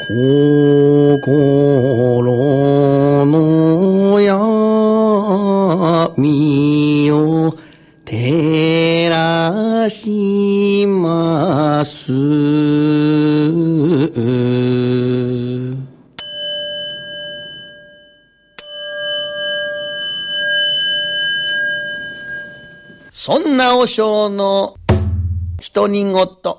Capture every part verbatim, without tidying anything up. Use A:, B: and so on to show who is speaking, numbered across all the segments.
A: 心の闇を照らします。そんな和尚の独り言。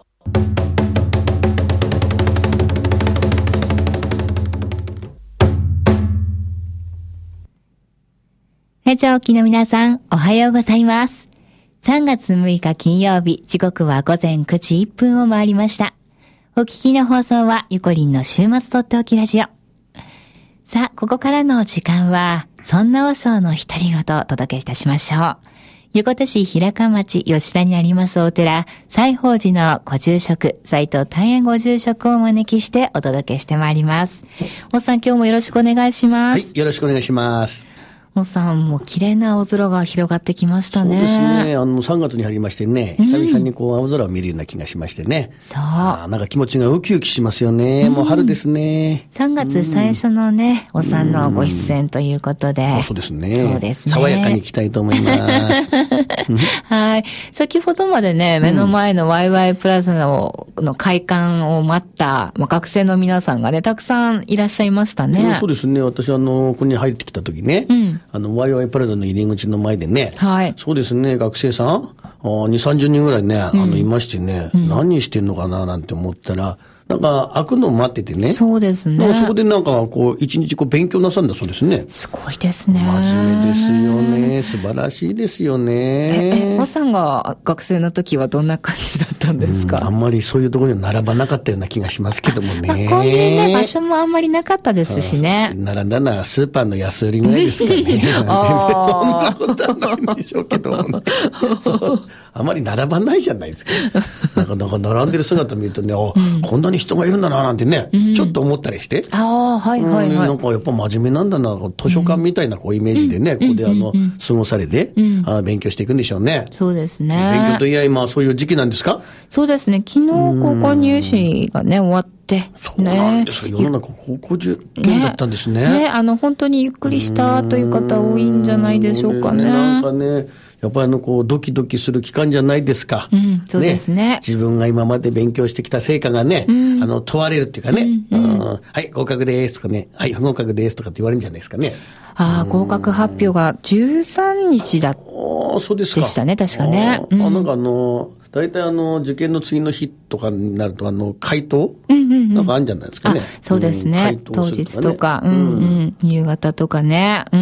B: ラジオを聴きの皆さん、おはようございます。さんがつむいか金曜日、時刻はごぜんくじいっぷんを回りました。お聞きの放送はゆこりんの週末とっておきラジオ。さあ、ここからの時間は、そんな和尚の独り言をお届けいたしましょう。横手市平川町吉田にありますお寺、西宝寺のご住職、斉藤大円ご住職をお招きしてお届けしてまいります。おっさん、今日もよろしくお願いします。
A: はい、よろしくお願いします。
B: おっさん、もう綺麗な青空が広がってきましたね。
A: そうですね。あの、さんがつに入りましてね、久々にこう、青空を見るような気がしましてね。
B: そう。
A: あ、なんか気持ちがウキウキしますよね。うん、もう春ですね。
B: さんがつ最初のね、うん、おっさんのご出演ということで。
A: あ、そうですね。
B: そうですね。
A: 爽やかにいきたいと思います。
B: はい。先ほどまでね、目の前のワイワイプラザの、の開館を待った、まあ、学生の皆さんがね、たくさんいらっしゃいましたね。
A: そうですね。私、あの、ここに入ってきた時ね、うん、あの、ワイワイプラザの入り口の前でね、
B: はい。
A: そうですね、学生さん、に、さんじゅうにんぐらいね、うん、あの、いましてね、うん、何してんのかななんて思ったら、なんか、開くのを待っててね。
B: そうですね。
A: そこでなんか、こう、一日こう、勉強なさんだそうですね。
B: すごいですね。
A: 真面目ですよね。素晴らしいですよね。
B: え、え、おさんが学生の時はどんな感じだったんですか？
A: うん、あんまりそういうところには並ばなかったような気がしますけどもね。
B: まあ、こういうね、場所もあんまりなかったですしね。
A: 並んだのはスーパーの安売りぐらいですかね。そんなことはないんでしょうけども、ね、あまり並ばないじゃないですか。なんか、なんか並んでる姿を見るとね、うん、こんなに人がいるんだな、なんてね、うん、ちょっと思ったりして。
B: ああ、はいはいはい。うん、
A: なんかやっぱ真面目なんだな、図書館みたいなこうイメージでね、うん、ここであの、うん、過ごされて、うん、あ、勉強していくんでしょうね。
B: そうですね。
A: 勉強といや今そういう時期なんですか？
B: そうですね。昨日高校入試がね、終わって、
A: そうなんですか。世の中高校受験だったんですね。
B: ね、ね、あの、本当にゆっくりしたという方多いんじゃないでしょうかね。
A: なんかね、やっぱりあの、こう、ドキドキする期間じゃないですか。
B: うん、そうですね。
A: ね、自分が今まで勉強してきた成果がね、うん、あの、問われるっていうかね、うんうんうん、はい、合格ですとかね、はい、不合格ですとかって言われるんじゃないですかね。
B: ああ、合格発表がじゅうさんにちだでしたね、確かね。
A: あ、うん、あ、なんかあの、大体あの、受験の次の日とかになると、あの、回答、うんうんうん、なんかあるんじゃないですかね。
B: そうですね。うん、当日とか、うんうん、夕方とかね。うん。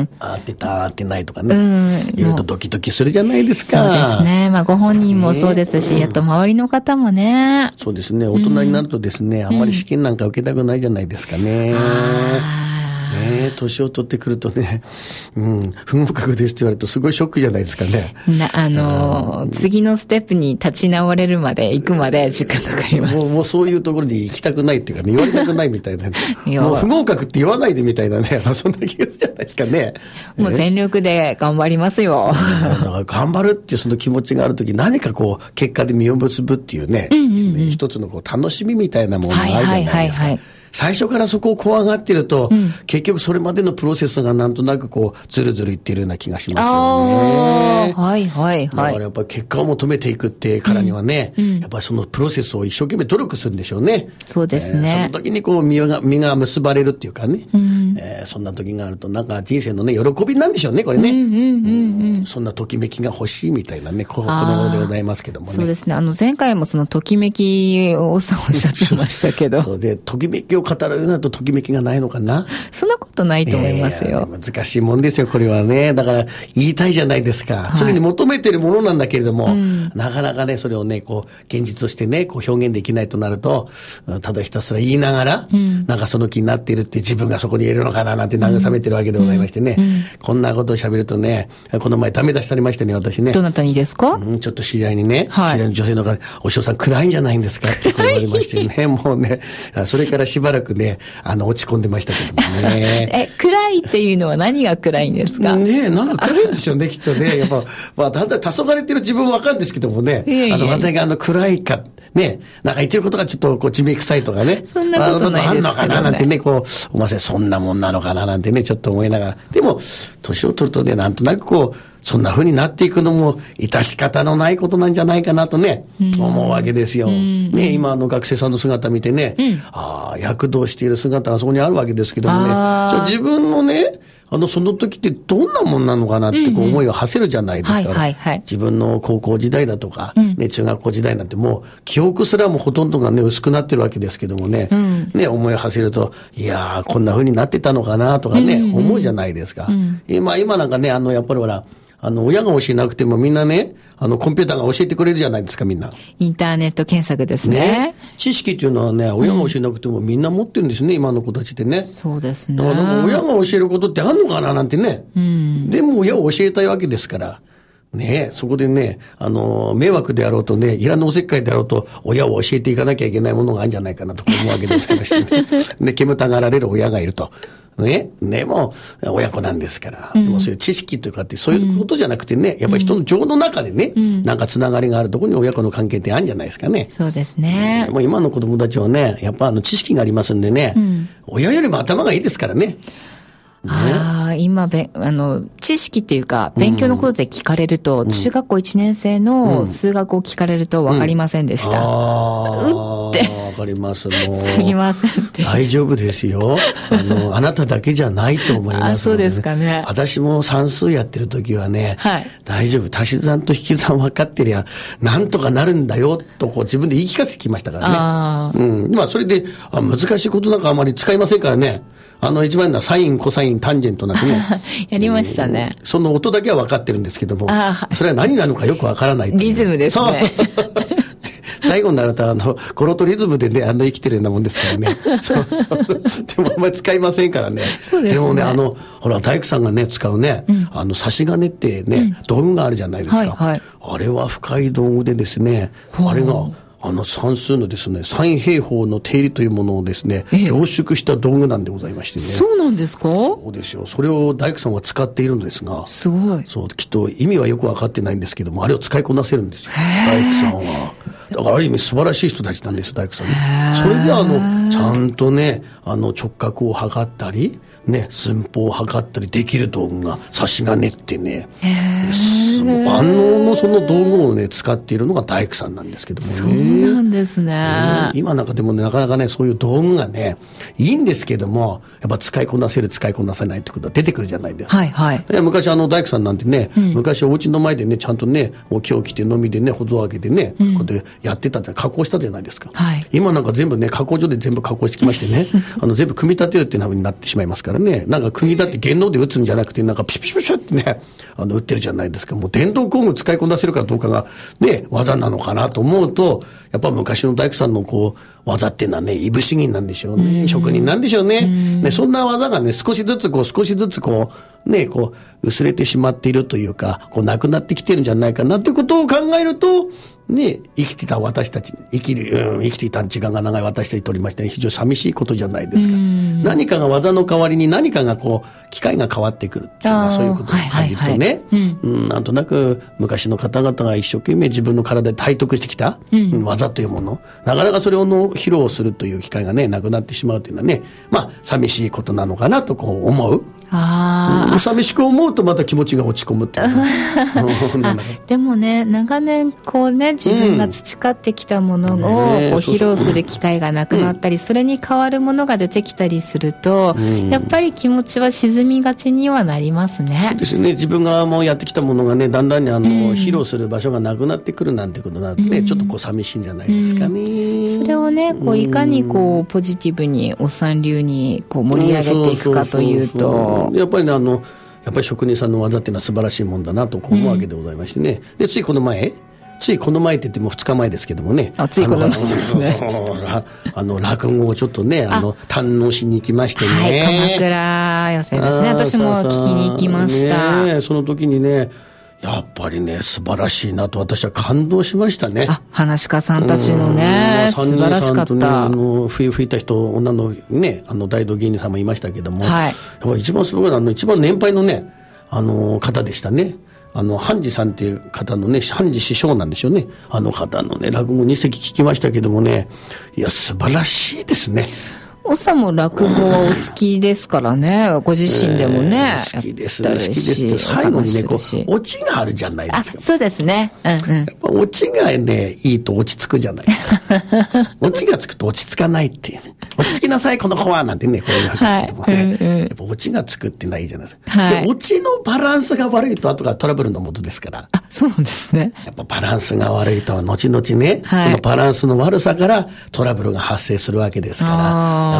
A: 当てた、当てないとかね。うん。いろいろとドキドキするじゃないですか。
B: そうですね。まあ、ご本人もそうですし、ね、あと周りの方もね。
A: そうですね。大人になるとですね、うん、あんまり試験なんか受けたくないじゃないですかね。うんねえ、年を取ってくるとね、うん、不合格ですって言われるとすごいショックじゃないですかね。
B: な、あのー、うん、次のステップに立ち直れるまで、行くまで時間かかります。
A: もう、もうそういうところに行きたくないっていうかね、言われたくないみたいな、ね、もう不合格って言わないでみたいなね、そんな気がするじゃないですかね。
B: もう全力で頑張りますよ。
A: だから頑張るっていうその気持ちがあるとき、何かこう、結果で実を結ぶっていうね、うんうんうん、一つのこう楽しみみたいなものがあるじゃないですか。はいはいはいはい、最初からそこを怖がってると、うん、結局それまでのプロセスがなんとなくこう、ずるずるいっているような気がしますよね。
B: はいはいはい。
A: だからやっぱり結果を求めていくってからにはね、うんうん、やっぱりそのプロセスを一生懸命努力するんでしょうね。
B: そうですね。
A: えー、その時にこう実が、実が結ばれるっていうかね、うん、えー、そんな時があるとなんか人生のね、喜びなんでしょうね、これね。うんうんうんうん、そんなときめきが欲しいみたいなね、こ, この頃でございますけどもね。
B: そうですね。あの前回もそのときめきをおっしゃってましたけど。
A: そうで、ときめきを語るようになるとときめきがないのかな。
B: そんなことないと思いますよ。
A: えー、難しいもんですよ、これはね。だから言いたいじゃないですか。はい、常に求めてるものなんだけれども、うん、なかなかね、それをね、こう、現実としてね、こう表現できないとなると、ただひたすら言いながら、うん、なんかその気になっているって自分がそこにいるのかななんて慰めてるわけでございましてね。うんうん、こんなことを喋るとね、この前ダメ出しされましたね、私ね。
B: どなたにですか？
A: うん、ちょっと知り合いにね、はい、知り合いの女性の方、お師匠さん暗いんじゃないんですかって言われましてね、もうね、それからしばらくね、あの、落ち込んでましたけどもね。
B: え、暗いっていうのは何が暗いんですか？
A: ねえ、なんか暗いんでしょうね、きっとね。やっぱ、まあ、だんだん黄昏れてる自分はわかるんですけどもね、いやいや、あの、私があの、暗いか、 ね、なんか言ってることがちょっとこう地名臭いとかね。
B: そんなことないですけどね。
A: あんのかななんてね、こう、お前そんなもんなのかななんてね、ちょっと思いながら。でも、年を取るとね、なんとなくこう、そんな風になっていくのも、致し方のないことなんじゃないかなとね、うん、思うわけですよ。うん、ね、今あの学生さんの姿見てね、うん、ああ、躍動している姿がそこにあるわけですけどもね、じゃあ自分のね、あの、その時ってどんなもんなのかなってこう思いを馳せるじゃないですか。自分の高校時代だとか、ね、中学校時代なんてもう、記憶すらもほとんどがね、薄くなってるわけですけどもね、うん、ね、思いを馳せると、いやー、こんな風になってたのかなとかね、うんうん、思うじゃないですか。うん、今、今なんかね、あの、やっぱりほら、あの、親が教えなくてもみんなね、あの、コンピューターが教えてくれるじゃないですか、みんな。
B: インターネット検索ですね。ね、
A: 知識っていうのはね、親が教えなくてもみんな持ってるんですね、うん、今の子たちってね。
B: そうですね。
A: だから親が教えることってあんのかななんてね。うん、でも親を教えたいわけですから。ねえ、そこでね、あの、迷惑であろうとね、いらぬおせっかいであろうと、親を教えていかなきゃいけないものがあるんじゃないかなと思うわけでございましてね。ね、煙たがられる親がいると。ね、でも、親子なんですから。うん、でもそういう知識というかって、そういうことじゃなくてね、うん、やっぱり人の情の中でね、うん、なんかつながりがあるところに親子の関係ってあるんじゃないですかね。
B: そうですね。
A: もう今の子供たちはね、やっぱあの知識がありますんでね、うん、親よりも頭がいいですからね。
B: ね、ああ、今べ、あの、知識っていうか、勉強のことで聞かれると、うん、中学校いちねん生の数学を聞かれると分かりませんでした。うん、あ
A: あ、うって。分かります。もう。
B: すみませんって。
A: 大丈夫ですよ。あの、あなただけじゃないと思います、ね。あ、
B: そうですかね。
A: 私も算数やってる時はね、はい、大丈夫。足し算と引き算分かってりゃ、なんとかなるんだよ、とこう自分で言い聞かせてきましたからね。あうん。まあ、それで、あ、難しいことなんかあまり使いませんからね。あの、一番のサイン、コサイン、タンジェントなんてね。
B: やりましたね、
A: うん。その音だけは分かってるんですけども、それは何なのかよく分からない。
B: リズムですね。そう
A: 最後になると、あの、コロとリズムでね、あの生きてるようなもんですからね。そうそう。でもあんまり使いませんからね。
B: そうですね。
A: でもね、あの、ほら、大工さんがね、使うね、うん、あの、差し金ってね、うん、道具があるじゃないですか。はいはい、あれは深い道具でですね、あれが、あの算数のですね、三平方の定理というものをですね、凝縮した道具なんでございましてね。
B: そうなんですか？
A: そうですよ。それを大工さんは使っているんですが。
B: すごい。
A: そう、きっと意味はよくわかってないんですけども、あれを使いこなせるんですよ。大工さんは。だからある意味素晴らしい人たちなんですよ、大工さんね。それであの、ちゃんとね、あの直角を測ったり、ね、寸法を測ったりできる道具が差し金ってね、万能のその道具をね、使っているのが大工さんなんですけどもね。
B: そうなんですね。
A: えー、今なんかでもね、なかなかね、そういう道具がね、いいんですけども、やっぱ使いこなせる、使いこなせないってことは出てくるじゃないですか。
B: はいはい。
A: 昔あの大工さんなんてね、うん、昔お家の前でね、ちゃんとね、もう木を切ってのみでね、保存開けてね、うん、こうやってやってたって加工したじゃないですか。はい。今なんか全部ね、加工所で全部加工してきましてね、あの全部組み立てるっていう風になってしまいますからね、なんか釘だって原能で打つんじゃなくて、なんかピシピシピシってね、あの打ってるじゃないですか。もう電動工具使いこなせるかどうかがね、技なのかなと思うと、やっぱ昔の大工さんのこう、技っていうのはね、いぶし銀なんでしょうね。職人なんでしょうね。ね、そんな技がね、少しずつこう、少しずつこう、ね、こう、薄れてしまっているというか、こう、なくなってきてるんじゃないかなということを考えると、ね、生きてた私たち、生きる、うん、生きていた時間が長い私たちにとりまして非常に寂しいことじゃないですか。何かが技の代わりに何かがこう、機械が変わってくるっていうのはそういうことに限るとね、うん、なんとなく昔の方々が一生懸命自分の体で体得してきた、うん、技というもの、なかなかそれをの披露するという機会がね、なくなってしまうというのはね、まあ、寂しいことなのかなとこう思う。あ、うん、寂しく思うとまた気持ちが落ち込むっていう
B: でもね、長年こうね、自分が培ってきたものをこう披露する機会がなくなったり、それに代わるものが出てきたりすると、うん、やっぱり気持ちは沈みがちにはなりますね。
A: そうですね。自分がもうやってきたものがね、だんだんにあの、うん、披露する場所がなくなってくるなんてことになってね、うん、ちょっとこう寂しいんじゃないですかね。
B: うん、それをね、こういかにこうポジティブにおっさん流にこう盛り上げていくかというと、
A: やっぱりね、あのやっぱり職人さんの技っていうのは素晴らしいもんだなとこう思うわけでございましてね、うん、でついこの前ついこの前って言ってもふつかまえですけどもね、
B: あついこの前ですね、
A: あの落語をちょっとねあの堪能しに行きましてね、
B: はい、鎌倉寄せですね。私も聞きに行きました。
A: ね、その時にねやっぱりね素晴らしいなと私は感動しましたね。
B: あ、話し家さんたちのね、素晴らしかった。ね、
A: あの笛吹いた人女のねあの大道芸人さんもいましたけども、はい、やっぱ一番すごいあの一番年配のねあの方でしたね。 あの、半次さんっていう方のね、半次師匠なんでしょうね。あの方のね、落語に席聞きましたけどもね、いや、素晴らしいですね。
B: おっさんも落語はお好きですからね。ご自身でもね。
A: えー好きですね。好きですね。最後にね、こう、オチがあるじゃないですか。
B: あ、そうですね。うんうん。やっ
A: ぱオチがね、いいと落ち着くじゃないですか。オチがつくと落ち着かないっていうね。落ち着きなさい、この子はなんてね、こういうわけですけどもね。はいうんうん、やっぱオチがつくってないじゃないですか。はい、で、オチのバランスが悪いと後がトラブルのもとですから。
B: あ、そうなんですね。
A: やっぱバランスが悪いと、後々ね、はい、そのバランスの悪さからトラブルが発生するわけですから、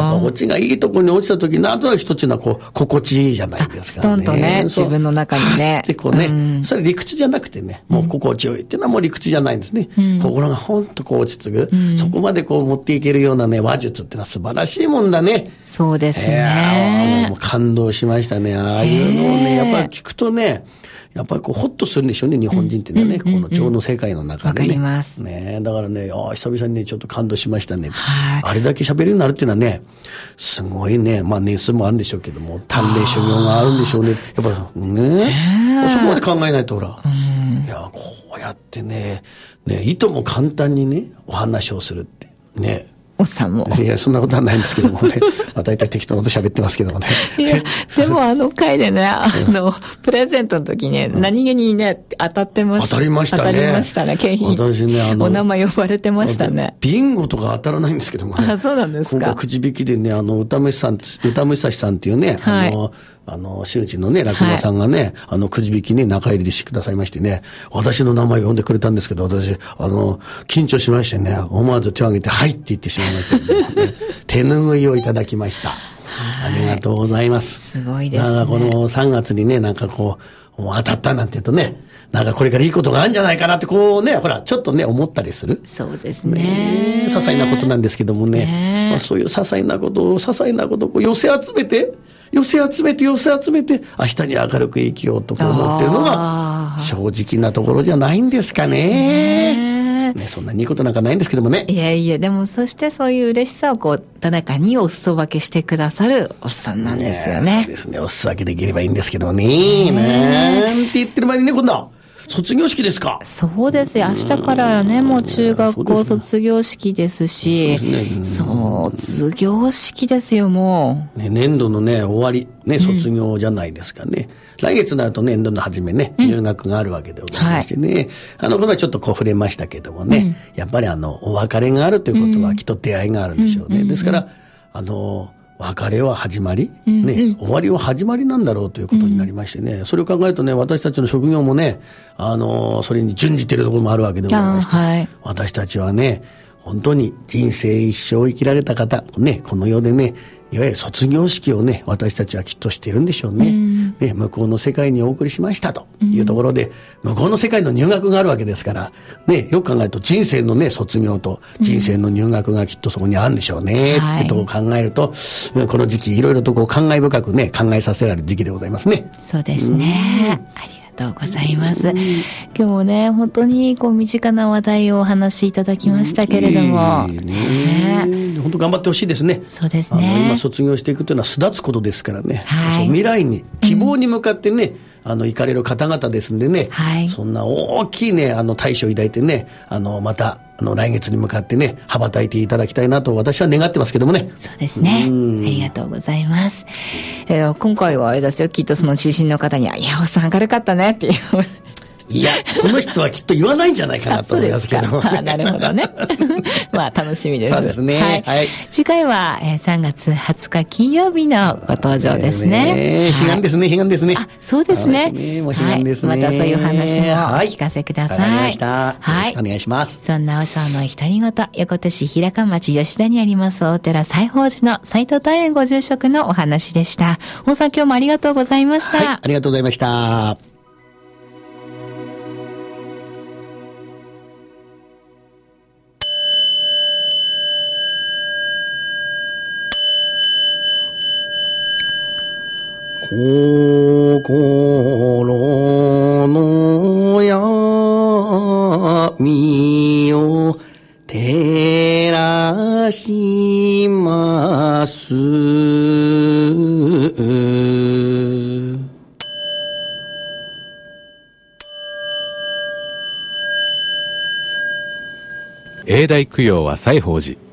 A: やっぱオチがいいところに落ちた時なんとなく一つのはこう心地いいじゃないですかね。
B: ストンとね自分の中にね。
A: でこうね、うん、それ理屈じゃなくてね、もう心地よいっていうのはもう理屈じゃないんですね。うん、心がほんとこう落ち着く、うん、そこまでこう持っていけるようなね話術っていうのは素晴らしいもんだね。
B: そうですね。
A: もう感動しましたね。ああいうのをねやっぱり聞くとね。やっぱりこうホッとするんでしょうね、日本人っていうのはね、うんうんうん、この情の世界の中でね。
B: わかります。
A: ね、だからね、あ久々にね、ちょっと感動しましたね。はい、あれだけ喋るようになるっていうのはね、すごいね、まあ年数もあるんでしょうけども、鍛錬修行があるんでしょうね。やっぱね、そこまで考えないとほら、うん、いや、こうやってね、ね、いとも簡単にね、お話をするって、ね。
B: おっさんも。
A: いや、そんなことはないんですけどもね。まあ、大体適当なこと喋ってますけどもね。
B: いや、でもあの回でね、あの、プレゼントの時ね、うん、何気にね、当たってました。
A: 当たりましたね。
B: 当たりましたね。景品。私ね、あの、お名前呼ばれてましたね。
A: ビンゴとか当たらないんですけどもね。
B: あ、そうなんですか。
A: 今回くじ引きでね、あの、歌武さん、歌武さんっていうね、はい、あの、あの、周知のね、落語さんがね、はい、あの、くじ引きね、中入りでしてくださいましてね、私の名前を呼んでくれたんですけど、私、あの、緊張しましてね、思わず手を挙げて、はいって言ってしまいましたけど、ね、手拭いをいただきました。ありがとうございます。
B: すごいですね。
A: なんかこのさんがつにね、なんかこう、もう当たったなんて言うとね、なんかこれからいいことがあるんじゃないかなってこうね、ほら、ちょっとね、思ったりする。
B: そうですね。
A: ね些細なことなんですけどもね、ねまあ、そういう些細なことを、些細なことをこう寄せ集めて、寄せ集めて寄せ集めて明日に明るく生きようとこう思ってるのが正直なところじゃないんですかね。ね、そんなにいいことなんかないんですけどもね。
B: いやいや、でもそしてそういう嬉しさをこう誰かにお裾分けしてくださるおっさんなんですよね。
A: そうですね。お裾分けできればいいんですけどね。なんて言ってる前にね、今度は卒業式ですか。
B: そうですよ。明日からね、もう中学校卒業式ですし、そうですね。卒業式ですよ、もう。
A: ね、年度のね、終わり、ね、卒業じゃないですかね。うん、来月になると年度の初めね、入学があるわけでございましてね。うんはい、あの、このはちょっとこう触れましたけどもね、うん、やっぱりあの、お別れがあるということはきっと出会いがあるんでしょうね。うん、ですから、あの、別れは始まり、ね、うんうん、終わりは始まりなんだろうということになりましてね、うん、それを考えるとね、私たちの職業もね、あの、それに準じているところもあるわけでございまして、はい、私たちはね、本当に人生一生生きられた方、ね、この世でね、いわゆる卒業式をね、私たちはきっとしているんでしょうね。うん、ね、向こうの世界にお送りしましたというところで、うん、向こうの世界の入学があるわけですから、ね、よく考えると人生のね、卒業と人生の入学がきっとそこにあるんでしょうね、うん、ってとこを考えると、はい、この時期いろいろとこう感慨深くね、考えさせられる時期でございますね。
B: そうですね。ありがとうございます。今日もね、本当にこう身近な話題をお話しいただきましたけれども、
A: うんねね、本当頑張ってほしいですね。
B: そうですね。
A: あの今卒業していくというのは巣立つことですからね、はい、そう未来に希望に向かってね、うん、あの行かれる方々ですんでね、はい、そんな大きいねあの大志を抱いてね、あのまたあの来月に向かってね羽ばたいていただきたいなと私は願ってますけどもね。
B: そうですね。ありがとうございます。えー、今回はあれですよ、きっとその知人の方には、いやおっさん明るかったねっていう。
A: いや、その人はきっと言わないんじゃないかなと思いますけども、ね。
B: なるほどね。まあ楽しみです。
A: そうですね。はい。はい、
B: 次回は、えー、さんがつはつか金曜日のご登場ですね。
A: 彼岸ですね、彼岸ですね。
B: あ、そうですね。
A: ねもう彼岸ですね、
B: はい。またそういう話もお聞かせください。
A: わかりました。よろしくお願いします。
B: そんな和尚の独り言、横手市平川町吉田にあります大寺西宝寺の斉藤大園ご住職のお話でした。大さん今日もありがとうございました。
A: はい、ありがとうございました。心の闇を照らします。
C: 永代供養は西宝寺。